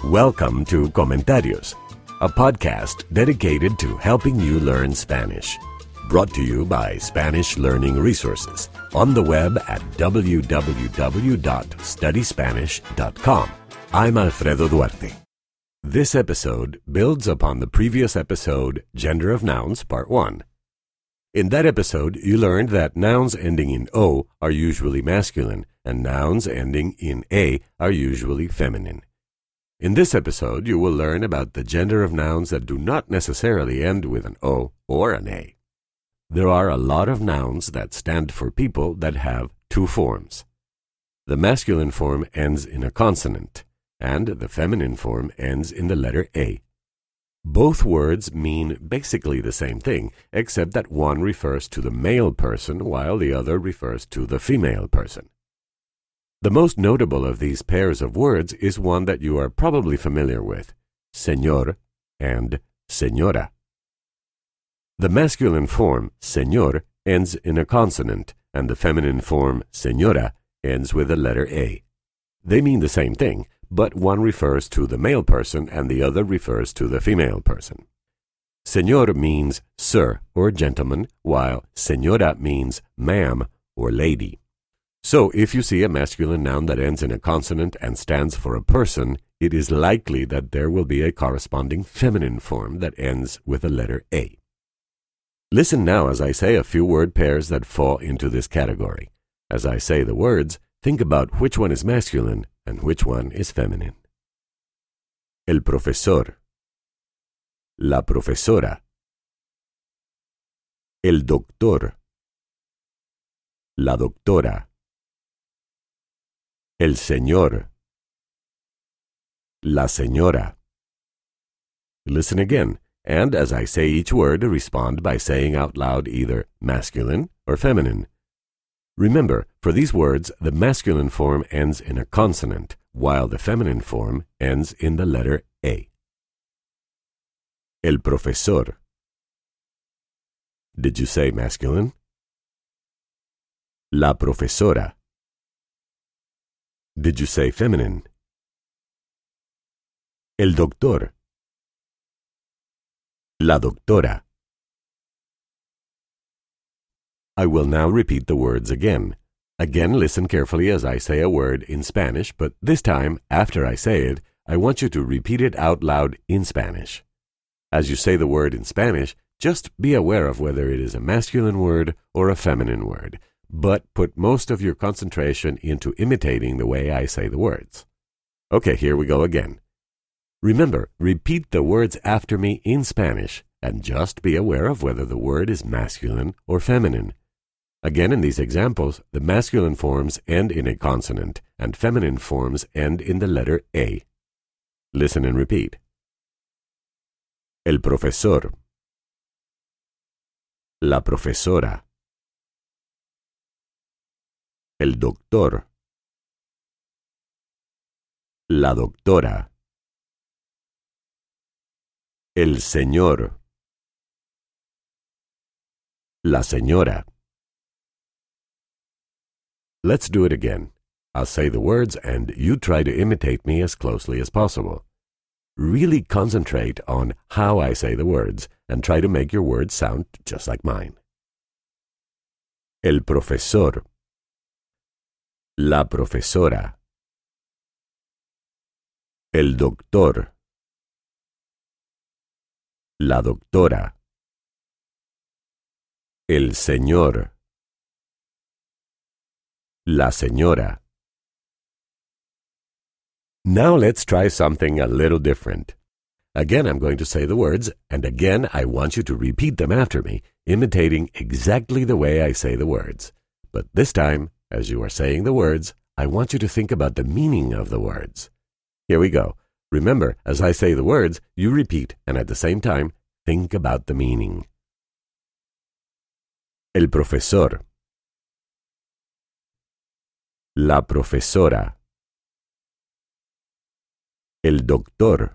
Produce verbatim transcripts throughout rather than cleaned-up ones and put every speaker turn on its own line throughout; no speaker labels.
Welcome to Comentarios, a podcast dedicated to helping you learn Spanish. Brought to you by Spanish Learning Resources on the web at w w w dot study spanish dot com. I'm Alfredo Duarte. This episode builds upon the previous episode, Gender of Nouns, Part one. In that episode, you learned that nouns ending in O are usually masculine, and nouns ending in A are usually feminine. In this episode, you will learn about the gender of nouns that do not necessarily end with an O or an A. There are a lot of nouns that stand for people that have two forms. The masculine form ends in a consonant, and the feminine form ends in the letter A. Both words mean basically the same thing, except that one refers to the male person while the other refers to the female person. The most notable of these pairs of words is one that you are probably familiar with, señor and señora. The masculine form, señor, ends in a consonant, and the feminine form, señora, ends with the letter A. They mean the same thing, but one refers to the male person and the other refers to the female person. Señor means sir or gentleman, while señora means ma'am or lady. So if you see a masculine noun that ends in a consonant and stands for a person, it is likely that there will be a corresponding feminine form that ends with the letter A. Listen now as I say a few word pairs that fall into this category. As I say the words, think about which one is masculine and which one is feminine. El profesor, la profesora, el doctor, la doctora, el señor, la señora. Listen again, and as I say each word, respond by saying out loud either masculine or feminine. Remember, for these words, the masculine form ends in a consonant, while the feminine form ends in the letter A. El profesor. Did you say masculine? La profesora. Did you say feminine? El doctor. La doctora. I will now repeat the words again. Again, listen carefully as I say a word in Spanish, but this time, after I say it, I want you to repeat it out loud in Spanish. As you say the word in Spanish, just be aware of whether it is a masculine word or a feminine word, but put most of your concentration into imitating the way I say the words. Okay, here we go again. Remember, repeat the words after me in Spanish, and just be aware of whether the word is masculine or feminine. Again, in these examples, the masculine forms end in a consonant, and feminine forms end in the letter A. Listen and repeat. El profesor. La profesora. El doctor. La doctora. El señor. La señora. Let's do it again. I'll say the words and you try to imitate me as closely as possible. Really concentrate on how I say the words and try to make your words sound just like mine. El profesor. La profesora. El doctor. La doctora. El señor. La señora. Now let's try something a little different. Again, I'm going to say the words, and again, I want you to repeat them after me, imitating exactly the way I say the words. But this time, as you are saying the words, I want you to think about the meaning of the words. Here we go. Remember, as I say the words, you repeat, and at the same time, think about the meaning. El profesor. La profesora. El doctor.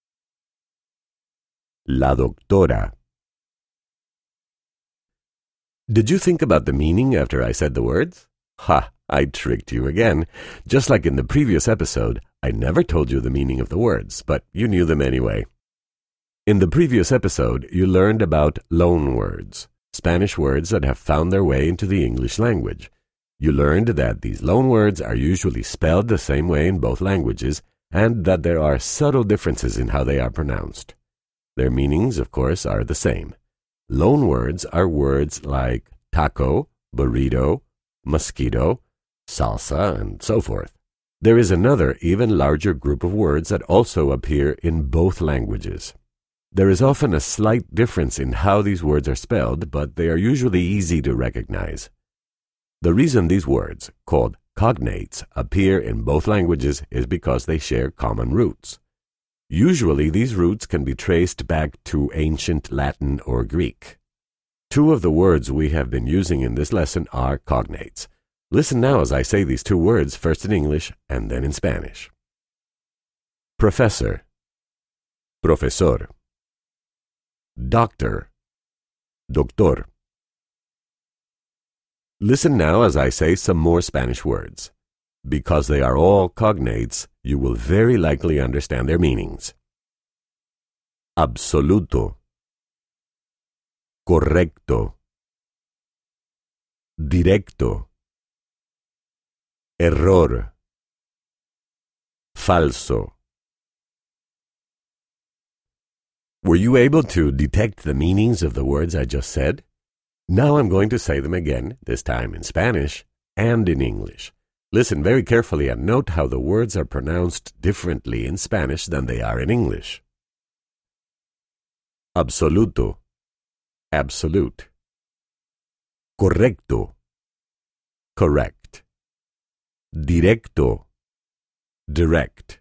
La doctora. Did you think about the meaning after I said the words? Ha! I tricked you again. Just like in the previous episode, I never told you the meaning of the words, but you knew them anyway. In the previous episode, you learned about loan words, Spanish words that have found their way into the English language. You learned that these loan words are usually spelled the same way in both languages, and that there are subtle differences in how they are pronounced. Their meanings, of course, are the same. Loan words are words like taco, burrito, mosquito, salsa, and so forth. There is another, even larger group of words that also appear in both languages. There is often a slight difference in how these words are spelled, but they are usually easy to recognize. The reason these words, called cognates, appear in both languages is because they share common roots. Usually these roots can be traced back to ancient Latin or Greek. Two of the words we have been using in this lesson are cognates. Listen now as I say these two words, first in English and then in Spanish. Professor, profesor. Doctor, doctor. Listen now as I say some more Spanish words. Because they are all cognates, you will very likely understand their meanings. Absoluto, correcto, directo, error, falso. Were you able to detect the meanings of the words I just said? Now I'm going to say them again, this time in Spanish and in English. Listen very carefully and note how the words are pronounced differently in Spanish than they are in English. Absoluto, absolute. Correcto, correct. Directo, direct.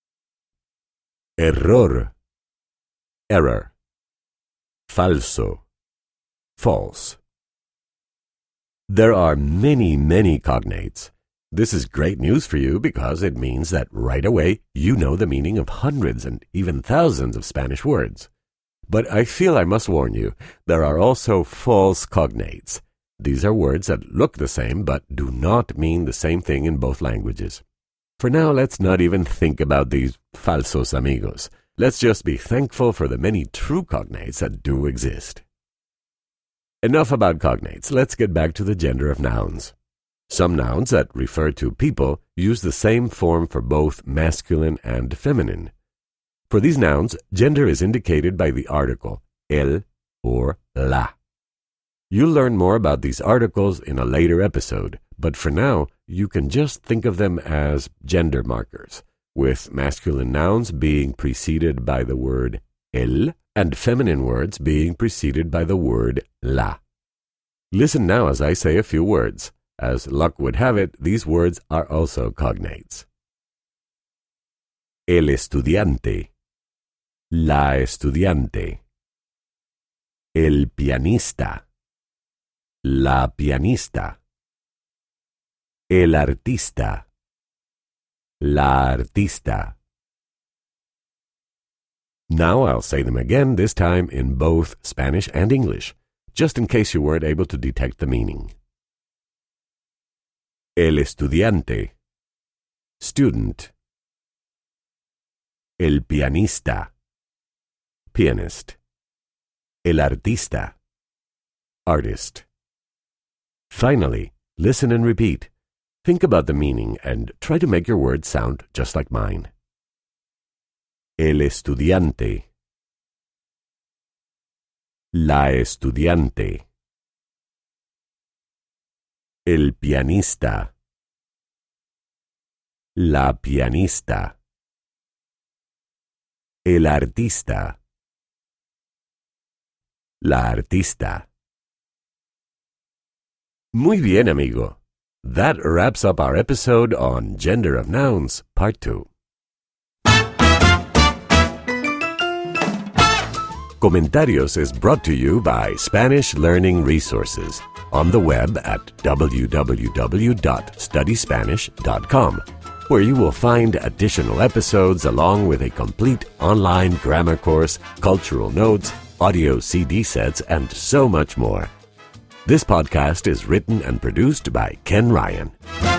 Error, error. Falso, false. There are many, many cognates. This is great news for you because it means that right away you know the meaning of hundreds and even thousands of Spanish words. But I feel I must warn you, there are also false cognates. These are words that look the same but do not mean the same thing in both languages. For now, let's not even think about these falsos amigos. Let's just be thankful for the many true cognates that do exist. Enough about cognates. Let's get back to the gender of nouns. Some nouns that refer to people use the same form for both masculine and feminine. For these nouns, gender is indicated by the article el or la. You'll learn more about these articles in a later episode, but for now, you can just think of them as gender markers, with masculine nouns being preceded by the word el and feminine words being preceded by the word la. Listen now as I say a few words. As luck would have it, these words are also cognates. El estudiante, la estudiante, el pianista, la pianista, el artista, la artista. Now I'll say them again, this time in both Spanish and English, just in case you weren't able to detect the meaning. El estudiante, student. El pianista, pianist. El artista, artist. Finally, listen and repeat. Think about the meaning and try to make your words sound just like mine. El estudiante, la estudiante. El pianista, la pianista. El artista, la artista. Muy bien, amigo. That wraps up our episode on Gender of Nouns, Part two. Comentarios is brought to you by Spanish Learning Resources on the web at w w w dot study spanish dot com, where you will find additional episodes along with a complete online grammar course, cultural notes, audio C D sets, and so much more. This podcast is written and produced by Ken Ryan.